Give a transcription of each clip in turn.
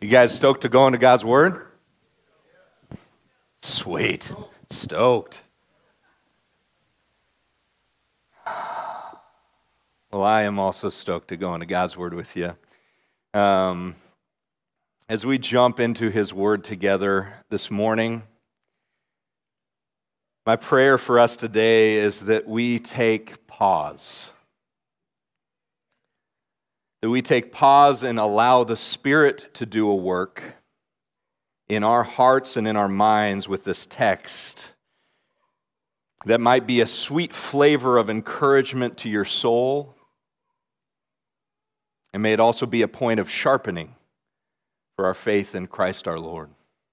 You guys stoked to go into God's Word? Sweet. Stoked. Well, I am also stoked to go into God's Word with you. As we jump into His Word together this morning, my prayer for us today is that we take pause. That we take pause and allow the Spirit to do a work in our hearts and in our minds with this text that might be a sweet flavor of encouragement to your soul, and may it also be a point of sharpening for our faith in Christ our Lord.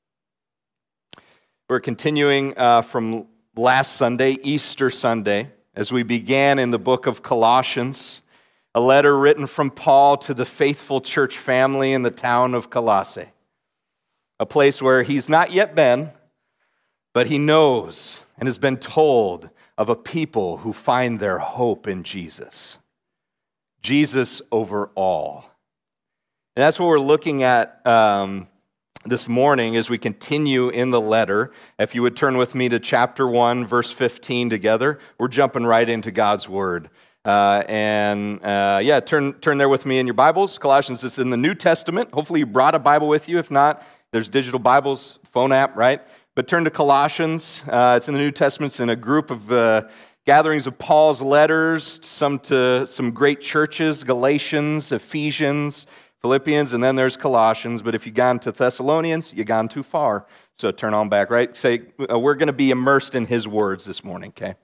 We're continuing from last Sunday, Easter Sunday, as we began in the book of Colossians, a letter written from Paul to the faithful church family in the town of Colossae, a place where he's not yet been, but he knows and has been told of a people who find their hope in Jesus. Jesus over all. And that's what we're looking at this morning as we continue in the letter. If you would turn with me to chapter 1, verse 15 together, we're jumping right into God's Word. Turn there with me in your Bibles. Colossians is in the New Testament. Hopefully you brought a Bible with you. If not, there's digital Bibles, phone app, right? But turn to Colossians. It's in the New Testament. It's in a group of gatherings of Paul's letters, some to some great churches, Galatians, Ephesians, Philippians, and then there's Colossians. But if you've gone to Thessalonians, you've gone too far. So turn on back, right? Say, we're going to be immersed in His words this morning, okay?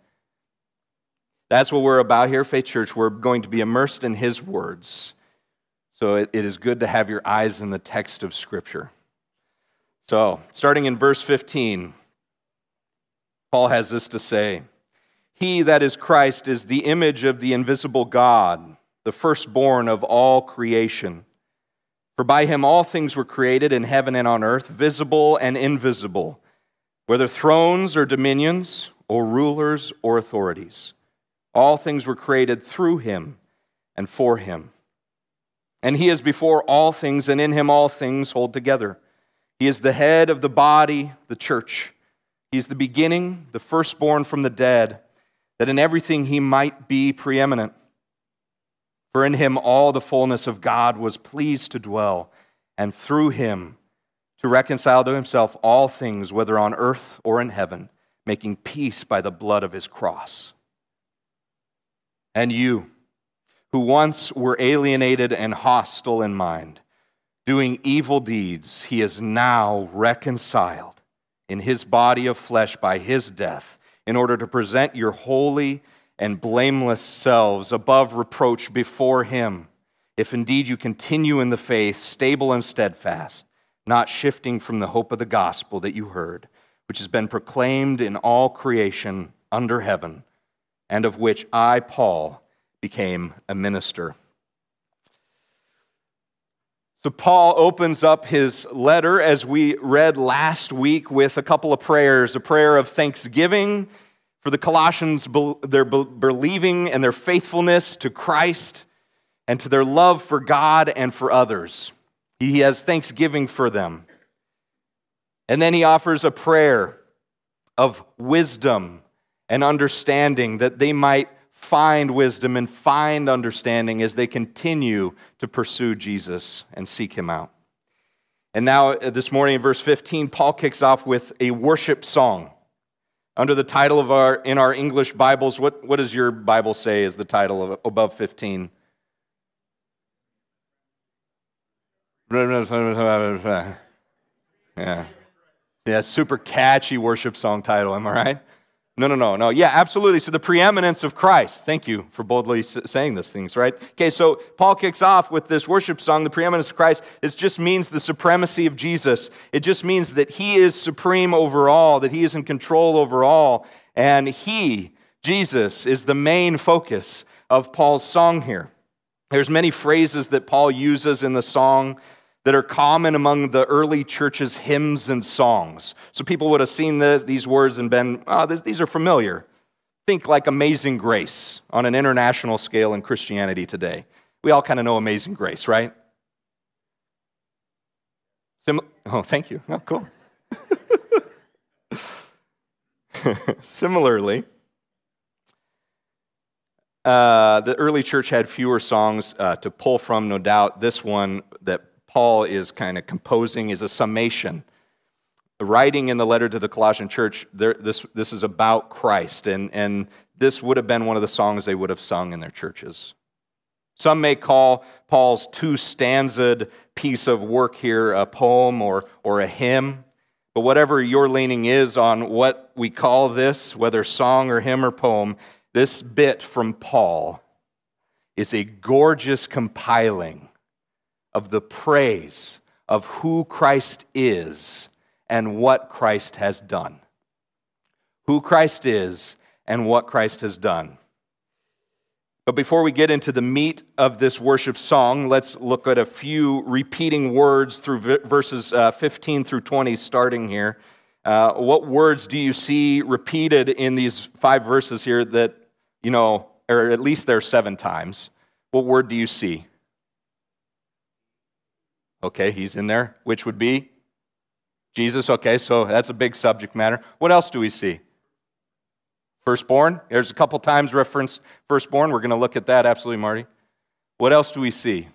That's what we're about here, Faith Church. We're going to be immersed in His words. So it is good to have your eyes in the text of Scripture. So, starting in verse 15, Paul has this to say: He, that is Christ, is the image of the invisible God, the firstborn of all creation. For by Him all things were created in heaven and on earth, visible and invisible, whether thrones or dominions or rulers or authorities. All things were created through Him and for Him. And He is before all things, and in Him all things hold together. He is the head of the body, the church. He is the beginning, the firstborn from the dead, that in everything He might be preeminent. For in Him all the fullness of God was pleased to dwell, and through Him to reconcile to Himself all things, whether on earth or in heaven, making peace by the blood of His cross. And you, who once were alienated and hostile in mind, doing evil deeds, He is now reconciled in His body of flesh by His death, in order to present your holy and blameless selves above reproach before Him, if indeed you continue in the faith, stable and steadfast, not shifting from the hope of the gospel that you heard, which has been proclaimed in all creation under heaven, and of which I, Paul, became a minister. So Paul opens up his letter, as we read last week, with a couple of prayers. A prayer of thanksgiving for the Colossians, their believing and their faithfulness to Christ and to their love for God and for others. He has thanksgiving for them. And then he offers a prayer of wisdom and understanding, that they might find wisdom and find understanding as they continue to pursue Jesus and seek Him out. And now, this morning in verse 15, Paul kicks off with a worship song under the title of in our English Bibles. What does your Bible say is the title of above 15? Yeah, super catchy worship song title, am I right? No. Yeah, absolutely. So the preeminence of Christ. Thank you for boldly saying these things, right? Okay, so Paul kicks off with this worship song, the preeminence of Christ. It just means the supremacy of Jesus. It just means that He is supreme over all, that He is in control over all. And He, Jesus, is the main focus of Paul's song here. There's many phrases that Paul uses in the song that are common among the early church's hymns and songs. So people would have seen these words and been, these are familiar. Think like Amazing Grace on an international scale in Christianity today. We all kind of know Amazing Grace, right? Oh, thank you. Oh, cool. Similarly, the early church had fewer songs to pull from, no doubt. This one that Paul is kind of composing is a summation. The writing in the letter to the Colossian church, this is about Christ, and this would have been one of the songs they would have sung in their churches. Some may call Paul's two-stanza'd piece of work here a poem or a hymn, but whatever your leaning is on what we call this, whether song or hymn or poem, this bit from Paul is a gorgeous compiling of the praise of who Christ is and what Christ has done. Who Christ is and what Christ has done. But before we get into the meat of this worship song, let's look at a few repeating words through verses 15 through 20, starting here. What words do you see repeated in these 5 verses here that, or at least there 7 times? What word do you see? Okay, he's in there, which would be Jesus. Okay, so that's a big subject matter. What else do we see? Firstborn. There's a couple times referenced firstborn. We're going to look at that, absolutely, Marty. What else do we see?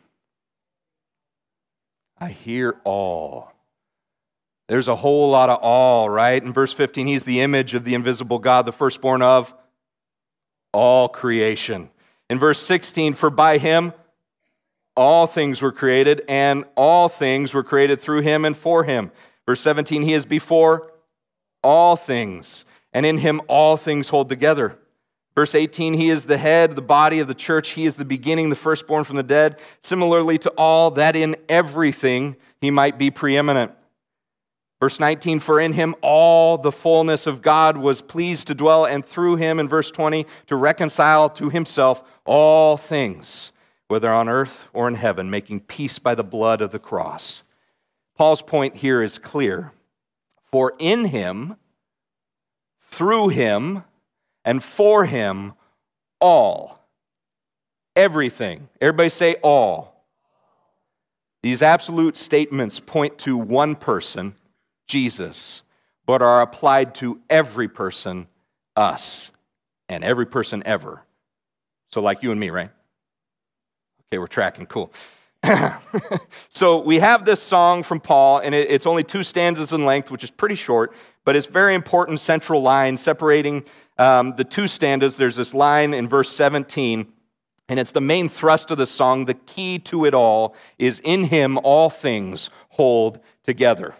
I hear all. There's a whole lot of all, right? In verse 15, he's the image of the invisible God, the firstborn of all creation. In verse 16, for by him all things were created, and all things were created through him and for him. Verse 17, he is before all things, and in him all things hold together. Verse 18, he is the head, the body of the church. He is the beginning, the firstborn from the dead. Similarly to all, that in everything he might be preeminent. Verse 19, for in him all the fullness of God was pleased to dwell, and through him, in verse 20, to reconcile to himself all things, whether on earth or in heaven, making peace by the blood of the cross. Paul's point here is clear. For in him, through him, and for him, all. Everything. Everybody say all. These absolute statements point to one person, Jesus, but are applied to every person, us, and every person ever. So like you and me, right? Okay, we're tracking, cool. So we have this song from Paul, and it's only 2 stanzas in length, which is pretty short, but it's very important central line separating the 2 stanzas. There's this line in verse 17, and it's the main thrust of the song. The key to it all is in him all things hold together.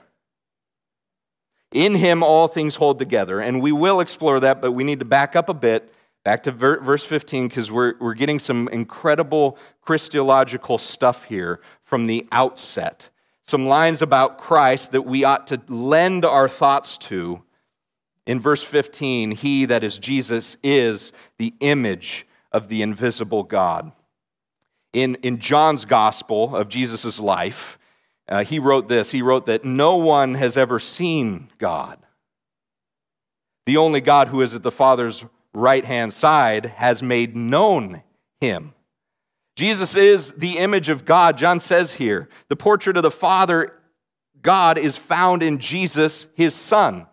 In him all things hold together, and we will explore that, but we need to back up a bit. Back to verse 15, because we're getting some incredible Christological stuff here from the outset. Some lines about Christ that we ought to lend our thoughts to. In verse 15, he, that is Jesus, is the image of the invisible God. In John's gospel of Jesus' life, he wrote this. He wrote that no one has ever seen God. The only God who is at the Father's right-hand side has made known him. Jesus is the image of God. John says here, the portrait of the Father, God, is found in Jesus, his Son.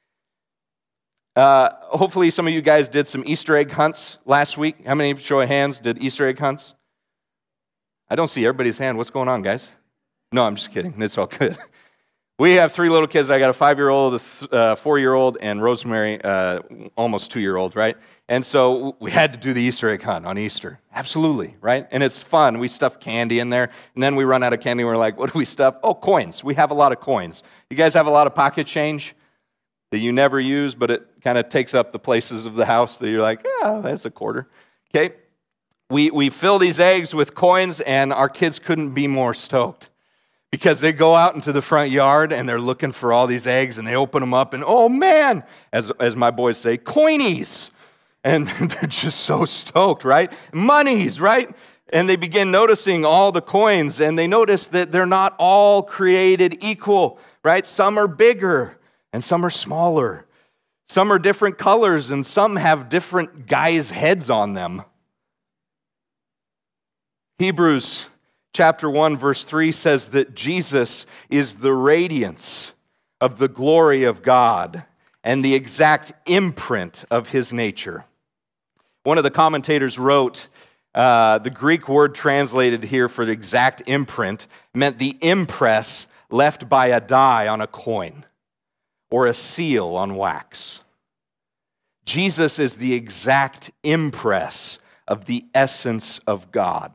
Hopefully some of you guys did some Easter egg hunts last week. How many, show of hands, did Easter egg hunts? I don't see everybody's hand. What's going on, guys? No, I'm just kidding. It's all good. We have 3 little kids. I got a 5-year-old, a 4-year-old, and Rosemary, almost 2-year-old, right? And so we had to do the Easter egg hunt on Easter. Absolutely, right? And it's fun. We stuff candy in there, and then we run out of candy, and we're like, what do we stuff? Oh, coins. We have a lot of coins. You guys have a lot of pocket change that you never use, but it kind of takes up the places of the house that you're like, yeah, that's a quarter. Okay? We fill these eggs with coins, and our kids couldn't be more stoked. Because they go out into the front yard and they're looking for all these eggs and they open them up and, oh man, as my boys say, coinies. And they're just so stoked, right? Monies, right? And they begin noticing all the coins and they notice that they're not all created equal, right? Some are bigger and some are smaller. Some are different colors and some have different guys' heads on them. Hebrews chapter 1, verse 3 says that Jesus is the radiance of the glory of God and the exact imprint of his nature. One of the commentators wrote, the Greek word translated here for the exact imprint meant the impress left by a die on a coin or a seal on wax. Jesus is the exact impress of the essence of God.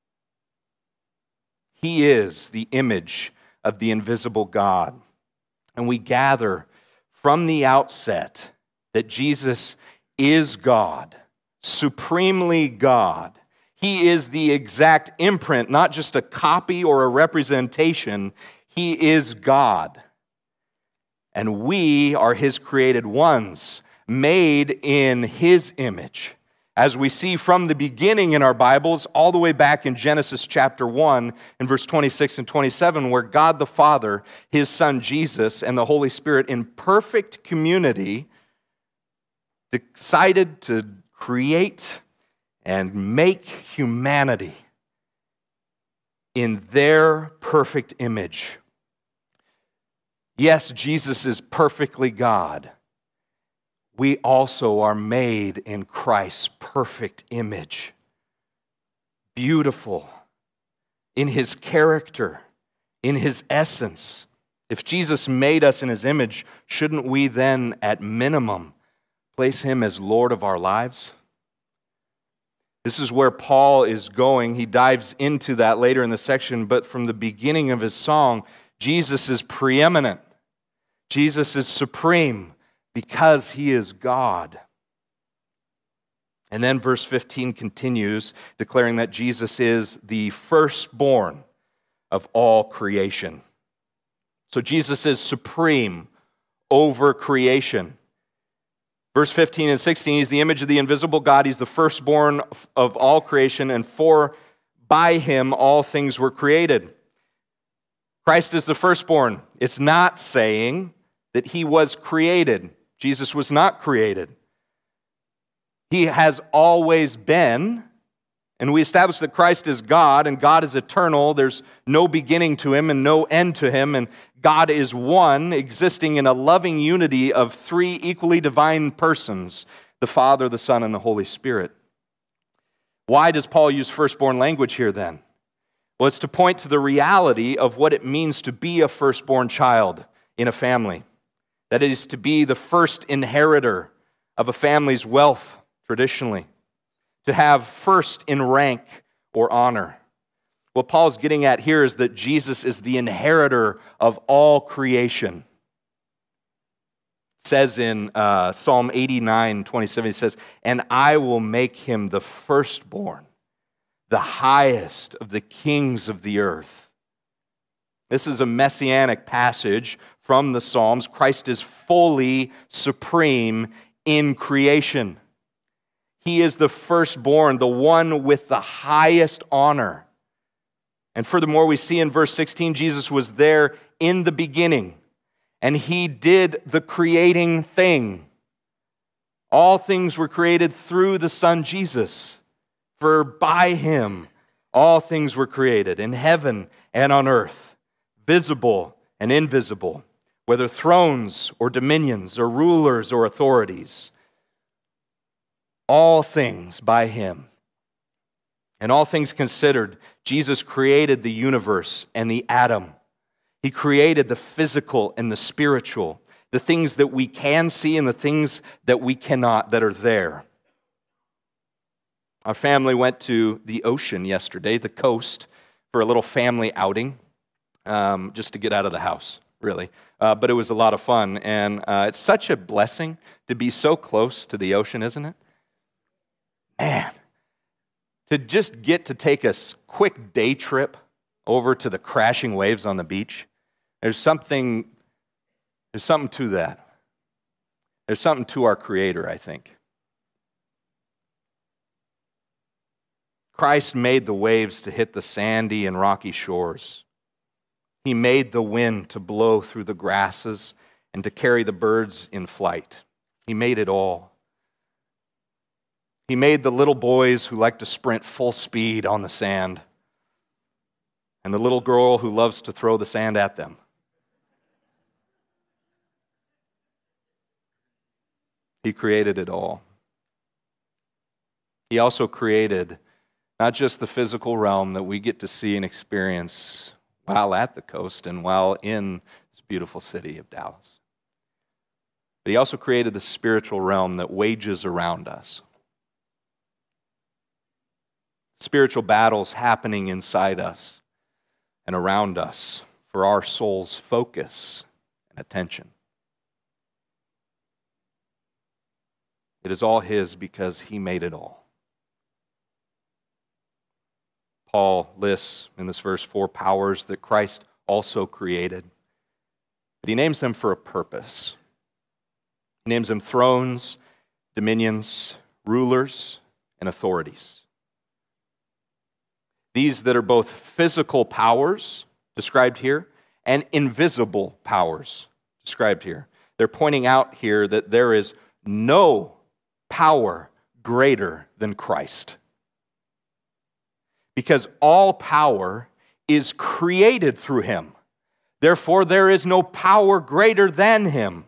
He is the image of the invisible God. And we gather from the outset that Jesus is God, supremely God. He is the exact imprint, not just a copy or a representation. He is God. And we are his created ones, made in his image. As we see from the beginning in our Bibles, all the way back in Genesis chapter 1, in verse 26 and 27, where God the Father, his Son Jesus, and the Holy Spirit in perfect community decided to create and make humanity in their perfect image. Yes, Jesus is perfectly God. We also are made in Christ's perfect image. Beautiful in his character, in his essence. If Jesus made us in his image, shouldn't we then, at minimum, place him as Lord of our lives? This is where Paul is going. He dives into that later in the section, but from the beginning of his song, Jesus is preeminent. Jesus is supreme because he is God. And then verse 15 continues, declaring that Jesus is the firstborn of all creation. So Jesus is supreme over creation. Verse 15 and 16, he's the image of the invisible God. He's the firstborn of all creation, and by him all things were created. Christ is the firstborn. It's not saying that he was created. Jesus was not created. He has always been, and we established that Christ is God, and God is eternal. There's no beginning to him and no end to him, and God is one, existing in a loving unity of three equally divine persons, the Father, the Son, and the Holy Spirit. Why does Paul use firstborn language here then? Well, it's to point to the reality of what it means to be a firstborn child in a family. That is to be the first inheritor of a family's wealth, traditionally. To have first in rank or honor. What Paul's getting at here is that Jesus is the inheritor of all creation. It says in Psalm 89:27, he says, "And I will make him the firstborn, the highest of the kings of the earth." This is a messianic passage from the Psalms. Christ is fully supreme in creation. He is the firstborn, the one with the highest honor. And furthermore, we see in verse 16, Jesus was there in the beginning, and he did the creating thing. All things were created through the Son Jesus, for by him all things were created, in heaven and on earth, visible and invisible, whether thrones or dominions or rulers or authorities. All things by him. And all things considered, Jesus created the universe and the atom. He created the physical and the spiritual, the things that we can see and the things that we cannot, that are there. Our family went to the ocean yesterday, the coast, for a little family outing, just to get out of the house, really. But it was a lot of fun, and it's such a blessing to be so close to the ocean, isn't it? Man, to just get to take a quick day trip over to the crashing waves on the beach, there's something to that. There's something to our Creator, I think. Christ made the waves to hit the sandy and rocky shores. He made the wind to blow through the grasses and to carry the birds in flight. He made it all. He made the little boys who like to sprint full speed on the sand. and the little girl who loves to throw the sand at them. He created it all. He also created not just the physical realm that we get to see and experience while at the coast and while in this beautiful city of Dallas, but He also created the spiritual realm that wages around us. Spiritual battles happening inside us and around us for our soul's focus and attention. It is all His because He made it all. Paul lists in this verse 4 powers that Christ also created, but he names them for a purpose. He names them thrones, dominions, rulers, and authorities. These that are both physical powers, described here, and invisible powers, described here. They're pointing out here that there is no power greater than Christ. Because all power is created through Him. Therefore, there is no power greater than Him.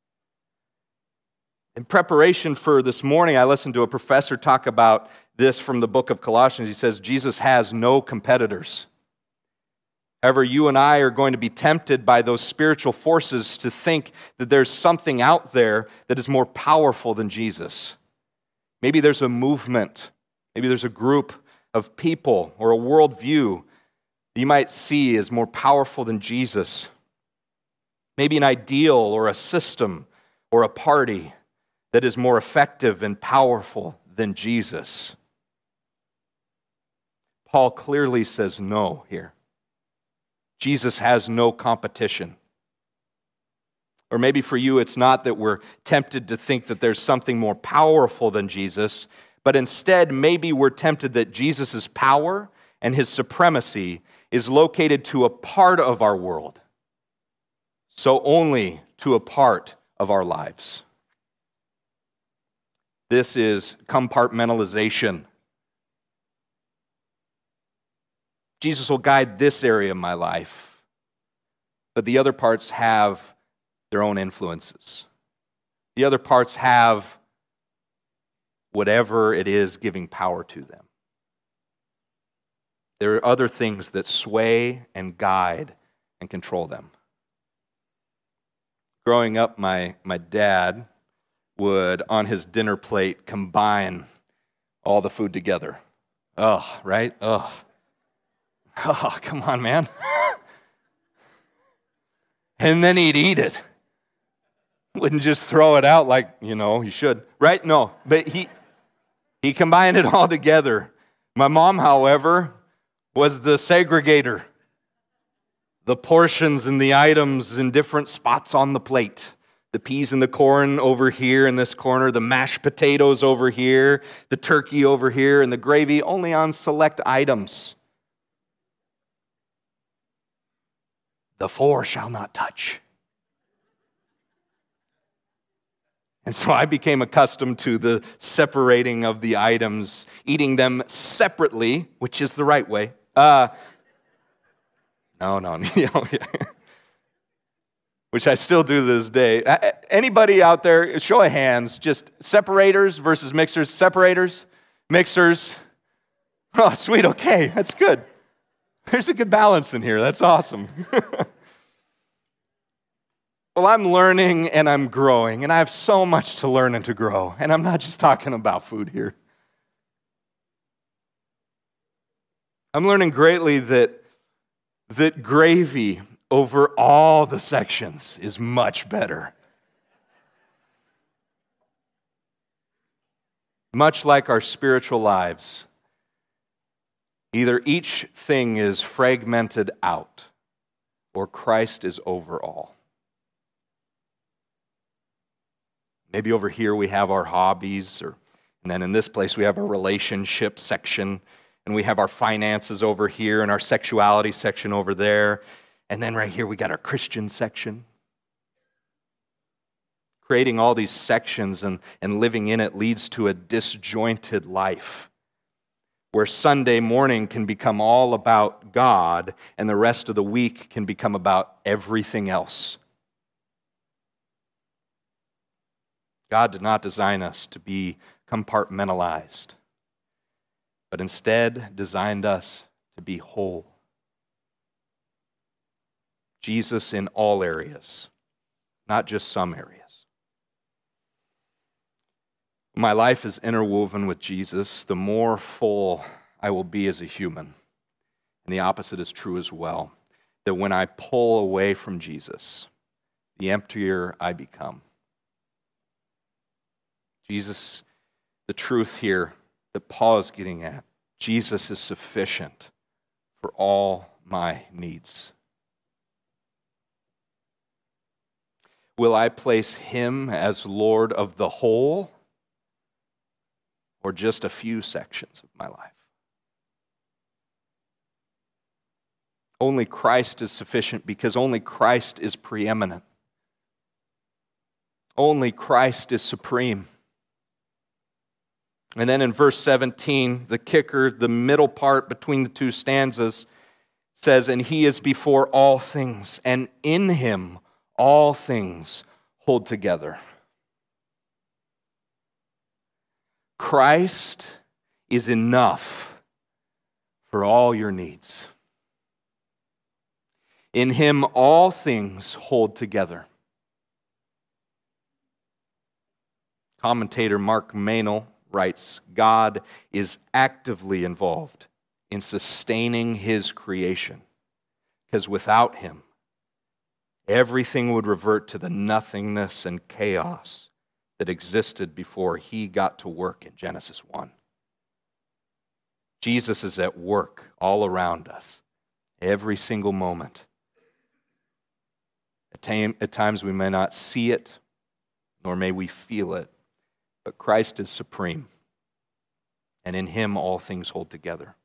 In preparation for this morning, I listened to a professor talk about this from the book of Colossians. He says, Jesus has no competitors. However, you and I are going to be tempted by those spiritual forces to think that there's something out there that is more powerful than Jesus. Maybe there's a movement, maybe there's a group of people or a worldview that you might see as more powerful than Jesus. Maybe an ideal or a system or a party that is more effective and powerful than Jesus. Paul clearly says no here. Jesus has no competition. Or maybe for you, it's not that we're tempted to think that there's something more powerful than Jesus, but instead, maybe we're tempted that Jesus' power and His supremacy is located to a part of our world, so only to a part of our lives. This is compartmentalization. Jesus will guide this area of my life, but the other parts have their own influences. The other parts have whatever it is giving power to them. There are other things that sway and guide and control them. Growing up, my dad would, on his dinner plate, combine all the food together. Oh, right? Oh, come on, man. And then he'd eat it. Wouldn't just throw it out like, he should. Right? No, but he combined it all together. My mom, however, was the segregator. The portions and the items in different spots on the plate. The peas and the corn over here in this corner, the mashed potatoes over here, the turkey over here, and the gravy only on select items. The four shall not touch. And so I became accustomed to the separating of the items, eating them separately, which is the right way. No. Which I still do to this day. Anybody out there, show of hands, just separators versus mixers. Separators, mixers. Oh, sweet, okay, that's good. There's a good balance in here, that's awesome. Well, I'm learning and I'm growing, and I have so much to learn and to grow. And I'm not just talking about food here. I'm learning greatly that gravy over all the sections is much better. Much like our spiritual lives, either each thing is fragmented out or Christ is over all. Maybe over here we have our hobbies, and then in this place we have our relationship section, and we have our finances over here, and our sexuality section over there, and then right here we got our Christian section. Creating all these sections and living in it leads to a disjointed life, where Sunday morning can become all about God and the rest of the week can become about everything else. God did not design us to be compartmentalized, but instead designed us to be whole. Jesus in all areas, not just some areas. My life is interwoven with Jesus, the more full I will be as a human. And the opposite is true as well, that when I pull away from Jesus, the emptier I become. Jesus, the truth here that Paul is getting at, Jesus is sufficient for all my needs. Will I place him as Lord of the whole, or just a few sections of my life? Only Christ is sufficient because only Christ is preeminent. Only Christ is supreme. And then in verse 17, the kicker, the middle part between the two stanzas, says, "And he is before all things, and in him all things hold together." Christ is enough for all your needs. In him all things hold together. Commentator Mark Meynell writes, God is actively involved in sustaining his creation, because without him, everything would revert to the nothingness and chaos that existed before he got to work in Genesis 1. Jesus is at work all around us, every single moment. At times we may not see it, nor may we feel it, but Christ is supreme, and in him all things hold together.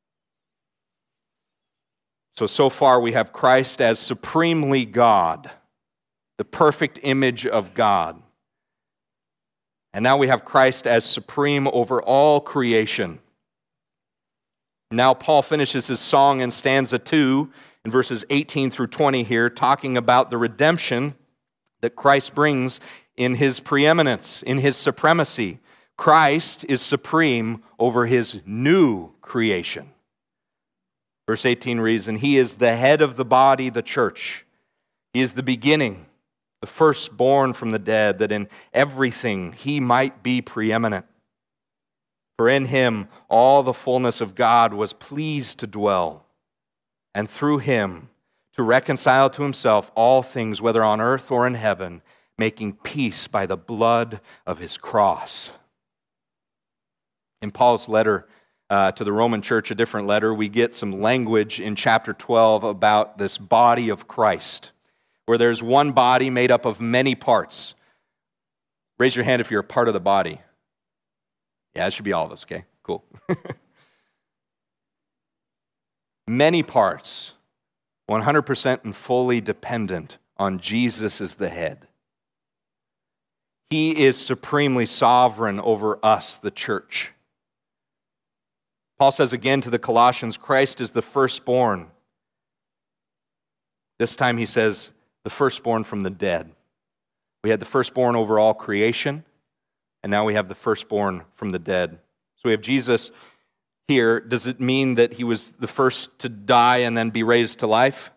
So far we have Christ as supremely God, the perfect image of God. And now we have Christ as supreme over all creation. Now Paul finishes his song in stanza 2, in verses 18 through 20 here, talking about the redemption that Christ brings in his preeminence, in his supremacy. Christ is supreme over his new creation. Verse 18 reads, "And he is the head of the body, the church. He is the beginning, the firstborn from the dead, that in everything he might be preeminent. For in him all the fullness of God was pleased to dwell, and through him to reconcile to himself all things, whether on earth or in heaven, making peace by the blood of his cross." In Paul's letter to the Roman church, a different letter, we get some language in chapter 12 about this body of Christ, where there's one body made up of many parts. Raise your hand if you're a part of the body. Yeah, it should be all of us, okay? Cool. Many parts, 100% and fully dependent on Jesus as the head. He is supremely sovereign over us, the church. Paul says again to the Colossians, Christ is the firstborn. This time he says, the firstborn from the dead. We had the firstborn over all creation, and now we have the firstborn from the dead. So we have Jesus here. Does it mean that he was the first to die and then be raised to life?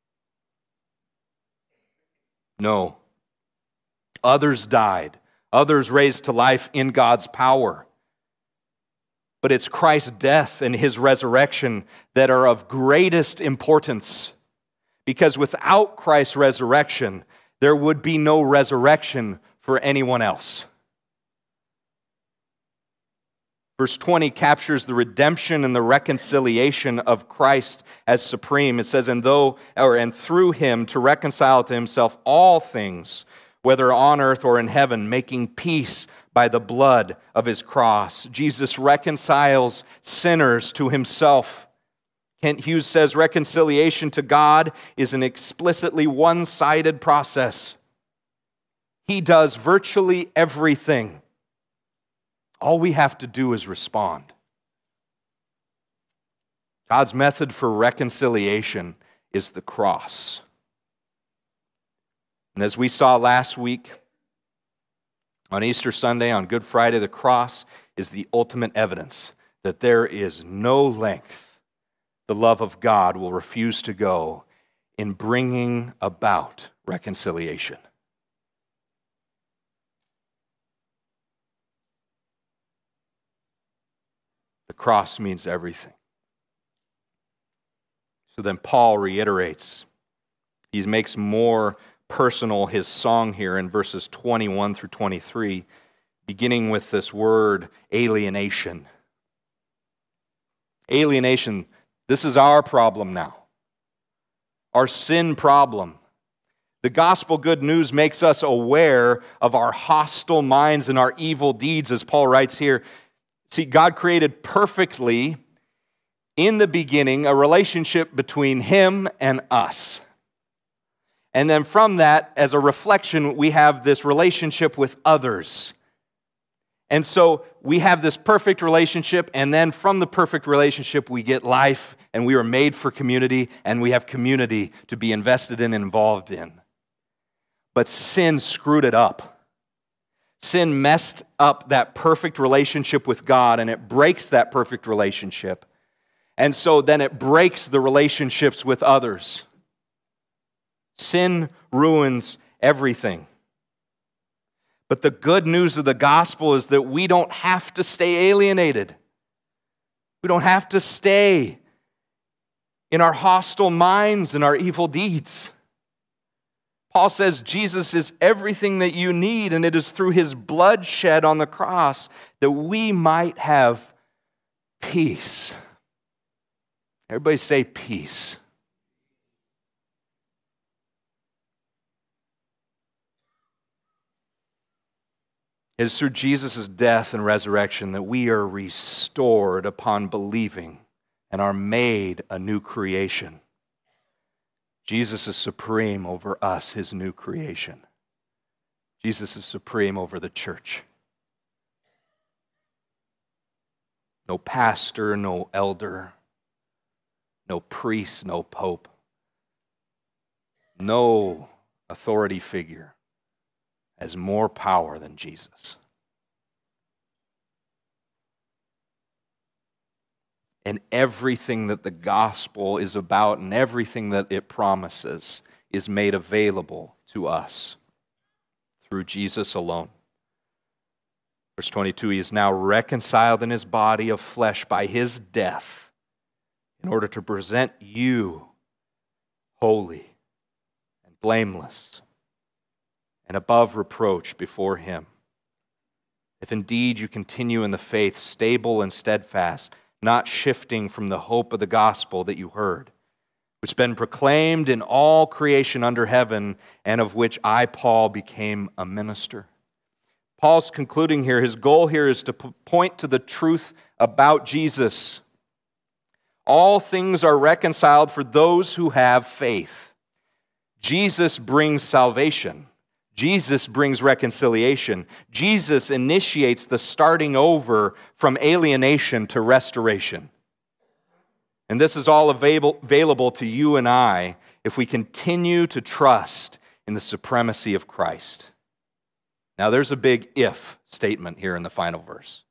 No. Others died. Others raised to life in God's power. But it's Christ's death and his resurrection that are of greatest importance. Because without Christ's resurrection, there would be no resurrection for anyone else. Verse 20 captures the redemption and the reconciliation of Christ as supreme. It says, and through him to reconcile to himself all things, whether on earth or in heaven, making peace by the blood of his cross. Jesus reconciles sinners to himself. Kent Hughes says reconciliation to God is an explicitly one-sided process. He does virtually everything. All we have to do is respond. God's method for reconciliation is the cross. And as we saw last week, on Easter Sunday, on Good Friday, the cross is the ultimate evidence that there is no length the love of God will refuse to go in bringing about reconciliation. The cross means everything. So then Paul reiterates, he makes more personal his song here in verses 21 through 23, beginning with this word alienation. Alienation, this is our problem now, our sin problem. The gospel good news makes us aware of our hostile minds and our evil deeds, as Paul writes here. See, God created perfectly in the beginning a relationship between Him and us. And then from that, as a reflection, we have this relationship with others. And so we have this perfect relationship, and then from the perfect relationship, we get life, and we are made for community, and we have community to be invested in and involved in. But sin screwed it up. Sin messed up that perfect relationship with God, and it breaks that perfect relationship. And so then it breaks the relationships with others. Sin ruins everything. But the good news of the gospel is that we don't have to stay alienated. We don't have to stay in our hostile minds and our evil deeds. Paul says Jesus is everything that you need, and it is through His blood shed on the cross that we might have peace. Everybody say peace. It is through Jesus' death and resurrection that we are restored upon believing and are made a new creation. Jesus is supreme over us, His new creation. Jesus is supreme over the church. No pastor, no elder, no priest, no pope, no authority figure has more power than Jesus. And everything that the gospel is about and everything that it promises is made available to us through Jesus alone. Verse 22, He is now reconciled in His body of flesh by His death in order to present you holy and blameless and above reproach before Him. If indeed you continue in the faith, stable and steadfast, not shifting from the hope of the gospel that you heard, which has been proclaimed in all creation under heaven, and of which I, Paul, became a minister. Paul's concluding here, his goal here is to point to the truth about Jesus. All things are reconciled for those who have faith. Jesus brings salvation. Jesus brings reconciliation. Jesus initiates the starting over from alienation to restoration. And this is all available to you and I if we continue to trust in the supremacy of Christ. Now there's a big if statement here in the final verse.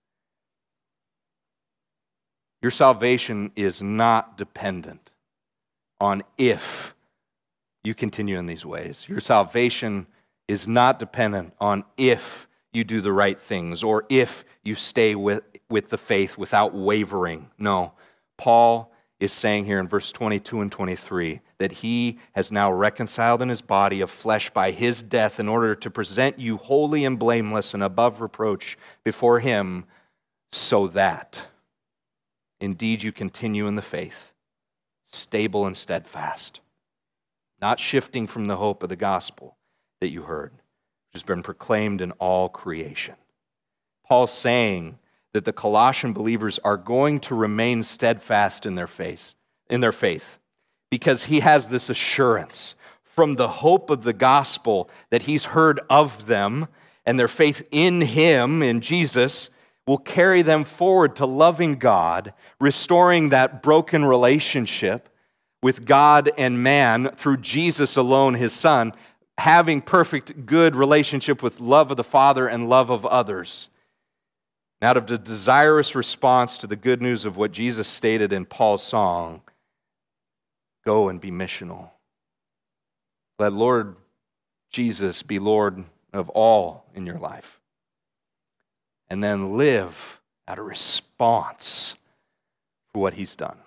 Your salvation is not dependent on if you continue in these ways. Your salvation is not dependent on if you do the right things or if you stay with the faith without wavering. No, Paul is saying here in verse 22 and 23 that He has now reconciled in His body of flesh by His death in order to present you holy and blameless and above reproach before Him, so that indeed you continue in the faith, stable and steadfast, not shifting from the hope of the gospel that you heard, which has been proclaimed in all creation. Paul's saying that the Colossian believers are going to remain steadfast in their faith, because he has this assurance from the hope of the gospel that he's heard of them and their faith in Him, in Jesus, will carry them forward to loving God, restoring that broken relationship with God and man through Jesus alone, his Son, having perfect, good relationship with love of the Father and love of others. And out of the desirous response to the good news of what Jesus stated in Paul's song, go and be missional. Let Lord Jesus be Lord of all in your life. And then live out of response for what he's done,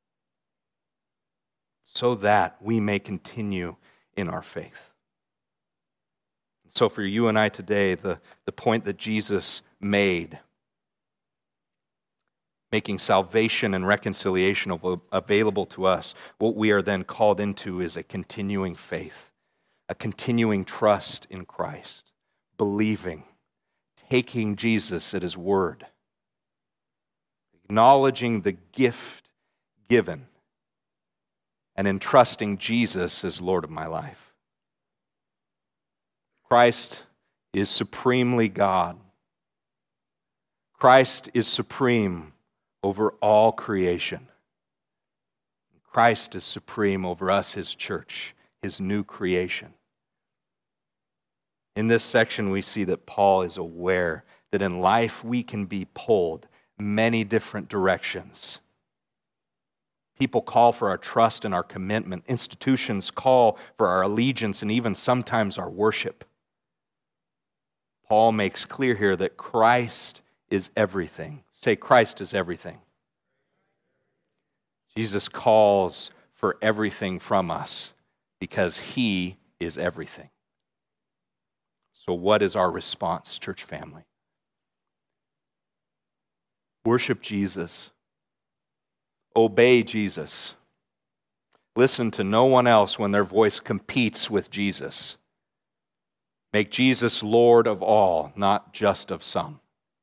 so that we may continue in our faith. So for you and I today, the point that Jesus made, making salvation and reconciliation available to us, what we are then called into is a continuing faith, a continuing trust in Christ, believing, taking Jesus at his word, acknowledging the gift given, and entrusting Jesus as Lord of my life. Christ is supremely God. Christ is supreme over all creation. Christ is supreme over us, his church, his new creation. In this section, we see that Paul is aware that in life we can be pulled many different directions. People call for our trust and our commitment. Institutions call for our allegiance and even sometimes our worship. Paul makes clear here that Christ is everything. Say, Christ is everything. Jesus calls for everything from us because he is everything. So what is our response, church family? Worship Jesus. Obey Jesus. Listen to no one else when their voice competes with Jesus. Make Jesus Lord of all, not just of some.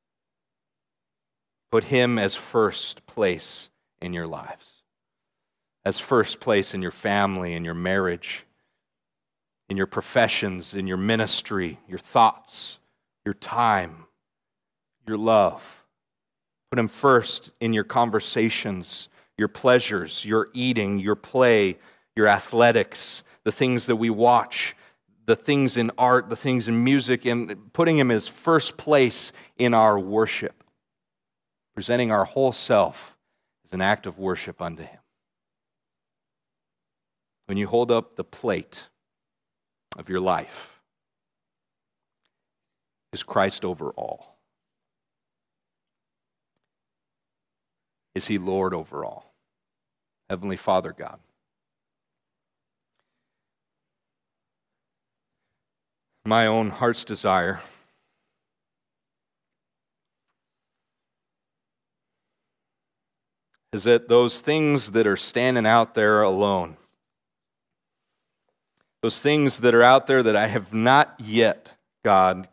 Put him as first place in your lives, as first place in your family, in your marriage, in your professions, in your ministry, your thoughts, your time, your love. Put him first in your conversations, your pleasures, your eating, your play, your athletics, the things that we watch, the things in art, the things in music, and putting him as first place in our worship, presenting our whole self as an act of worship unto him. When you hold up the plate of your life, is Christ over all? Is he Lord over all? Heavenly Father God, my own heart's desire is that those things that are standing out there alone, those things that are out there that I have not yet, God,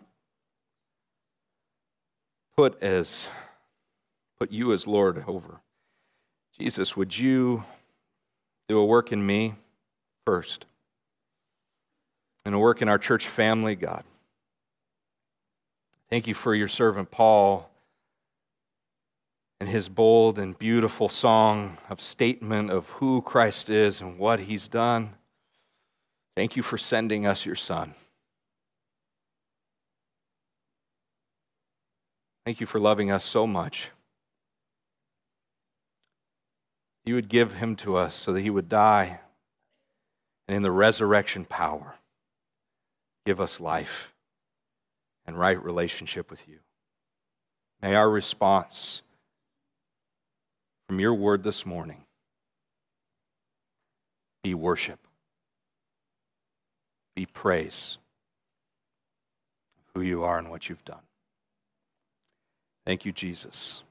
put you as Lord over. Jesus, would you do a work in me first? And a work in our church family, God. Thank you for your servant Paul and his bold and beautiful song of statement of who Christ is and what he's done. Thank you for sending us your Son. Thank you for loving us so much. You would give him to us so that he would die, and in the resurrection power, give us life and right relationship with you. May our response from your word this morning be worship, be praise of who you are and what you've done. Thank you, Jesus.